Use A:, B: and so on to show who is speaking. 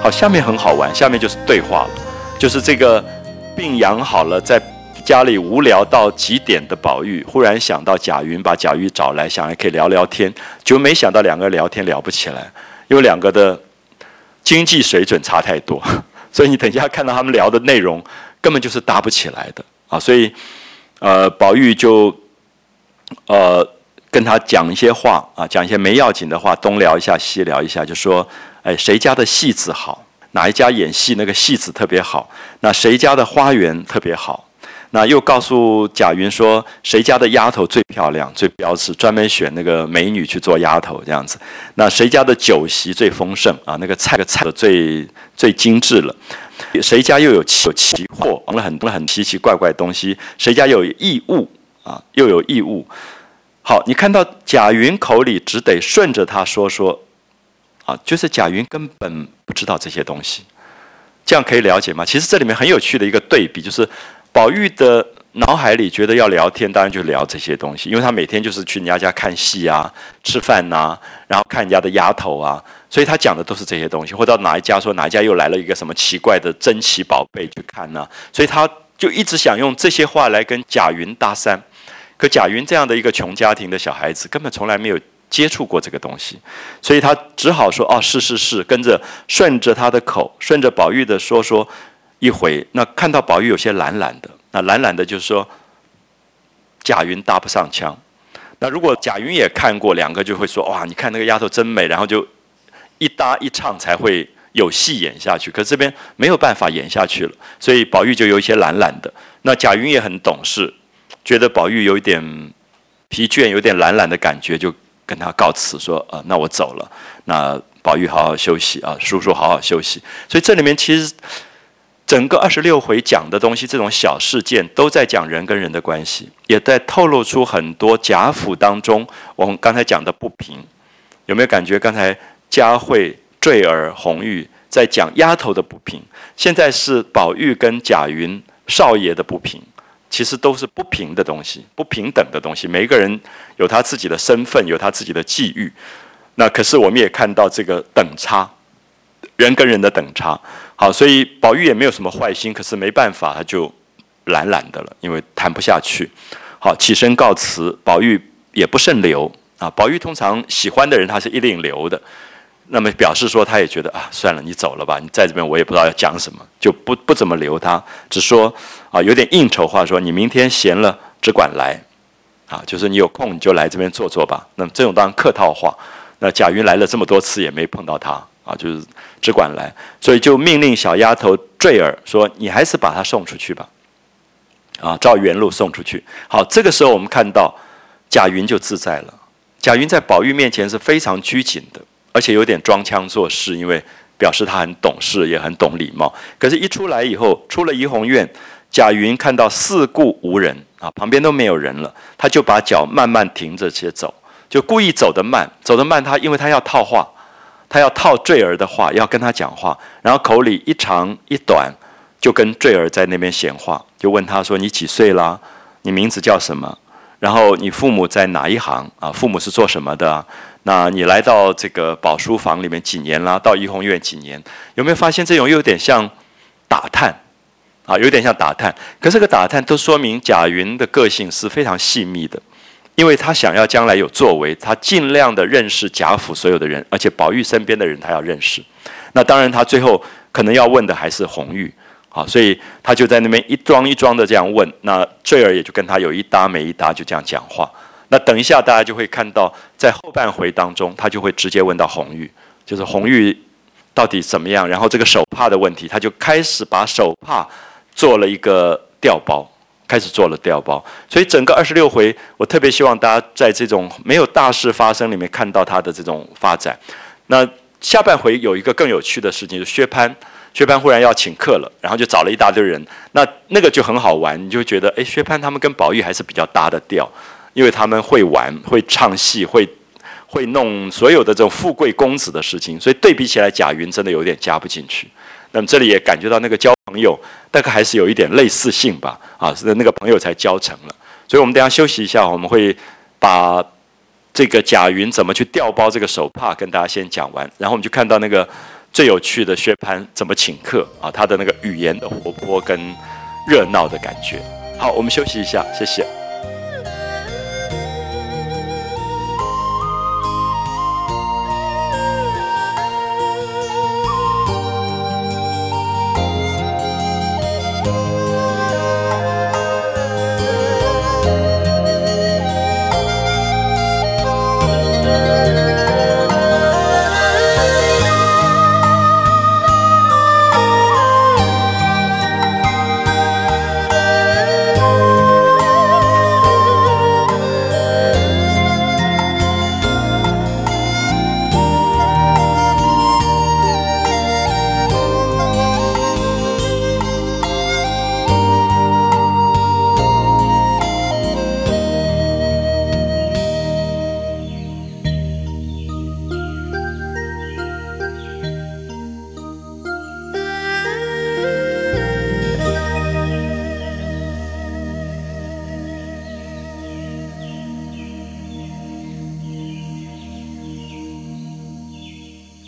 A: 好，下面很好玩，下面就是对话了，就是这个病养好了，在家里无聊到极点的宝玉，忽然想到贾云，把贾玉找来，想来可以聊聊天，结果没想到两个人聊天聊不起来，因为两个的经济水准差太多，所以你等一下看到他们聊的内容根本就是搭不起来的啊，所以宝玉就跟他讲一些话啊，讲一些没要紧的话，东聊一下西聊一下，就说哎谁家的戏子好，哪一家演戏那个戏子特别好，那谁家的花园特别好。那又告诉贾云说，谁家的丫头最漂亮、最标致，专门选那个美女去做丫头这样子。那谁家的酒席最丰盛啊？那个菜的最精致了。谁家又有奇货，放了很奇奇怪怪的东西？谁家又有异物啊？又有异物。好，你看到贾云口里只得顺着他说啊，就是贾云根本不知道这些东西。这样可以了解吗？其实这里面很有趣的一个对比，就是宝玉的脑海里觉得要聊天，当然就聊这些东西，因为他每天就是去人家看戏啊、吃饭啊，然后看人家的丫头啊，所以他讲的都是这些东西。或者到哪一家说哪一家又来了一个什么奇怪的珍奇宝贝去看啊，所以他就一直想用这些话来跟贾云搭讪。可贾云这样的一个穷家庭的小孩子，根本从来没有接触过这个东西，所以他只好说：“哦，是，跟着顺着他的口，顺着宝玉的说一回。那看到宝玉有些懒懒的，那懒懒的就是说，贾云搭不上腔。那如果贾云也看过，两个就会说：哇，你看那个丫头真美，然后就一搭一唱才会有戏演下去。可这边没有办法演下去了，所以宝玉就有一些懒懒的。那贾云也很懂事，觉得宝玉有一点疲倦，有点懒懒的感觉，就跟他告辞说：那我走了。那宝玉好好休息啊，叔叔好好休息。所以这里面其实整个26回讲的东西，这种小事件都在讲人跟人的关系，也在透露出很多贾府当中我们刚才讲的不平。有没有感觉刚才佳慧、坠儿、红玉在讲丫头的不平，现在是宝玉跟贾云少爷的不平，其实都是不平的东西，不平等的东西。每一个人有他自己的身份，有他自己的际遇。那可是我们也看到这个等差，人跟人的等差。好，所以宝玉也没有什么坏心，可是没办法，他就懒懒的了，因为谈不下去。好，起身告辞，宝玉也不甚留啊。宝玉通常喜欢的人，他是一定留的。那么表示说，他也觉得啊，算了，你走了吧，你在这边我也不知道要讲什么，就不怎么留他，只说啊，有点应酬话说，你明天闲了只管来，啊，就是你有空你就来这边坐坐吧。那么这种当然客套话。那贾云来了这么多次也没碰到他啊，就是只管来，所以就命令小丫头坠儿说：“你还是把他送出去吧，啊，照原路送出去。”好，这个时候我们看到贾云就自在了。贾云在宝玉面前是非常拘谨的，而且有点装腔作势，因为表示他很懂事，也很懂礼貌。可是，一出来以后，出了怡红院，贾云看到四顾无人啊，旁边都没有人了，他就把脚慢慢停着且走。就故意走得慢，因为他要套话，他要套坠儿的话，要跟他讲话，然后口里一长一短，就跟坠儿在那边闲话，就问他说：“你几岁啦？你名字叫什么？然后你父母在哪一行啊？父母是做什么的啊？那你来到这个宝书房里面几年啦？到怡红院几年？有没有发现这种又有点像打探啊？有点像打探，可是这个打探都说明贾云的个性是非常细密的。”因为他想要将来有作为，他尽量的认识贾府所有的人，而且宝玉身边的人他要认识。那当然，他最后可能要问的还是红玉，好，所以他就在那边一桩一桩的这样问。那坠儿也就跟他有一搭没一搭，就这样讲话。那等一下大家就会看到，在后半回当中，他就会直接问到红玉，就是红玉到底怎么样，然后这个手帕的问题，他就开始把手帕做了一个调包。开始做了调包，所以整个26回，我特别希望大家在这种没有大事发生里面看到它的这种发展。那下半回有一个更有趣的事情，就是薛蟠忽然要请客了，然后就找了一大堆人，那个就很好玩，你就觉得哎，薛蟠他们跟宝玉还是比较搭的调，因为他们会玩、会唱戏、会弄所有的这种富贵公子的事情，所以对比起来，贾云真的有点加不进去。那么这里也感觉到那个交朋友大概还是有一点类似性吧，啊，是那个朋友才交成了。所以我们等一下休息一下，我们会把这个贾云怎么去调包这个手帕跟大家先讲完，然后我们就看到那个最有趣的薛蟠怎么请客啊，他的那个语言的活泼跟热闹的感觉。好，我们休息一下，谢谢。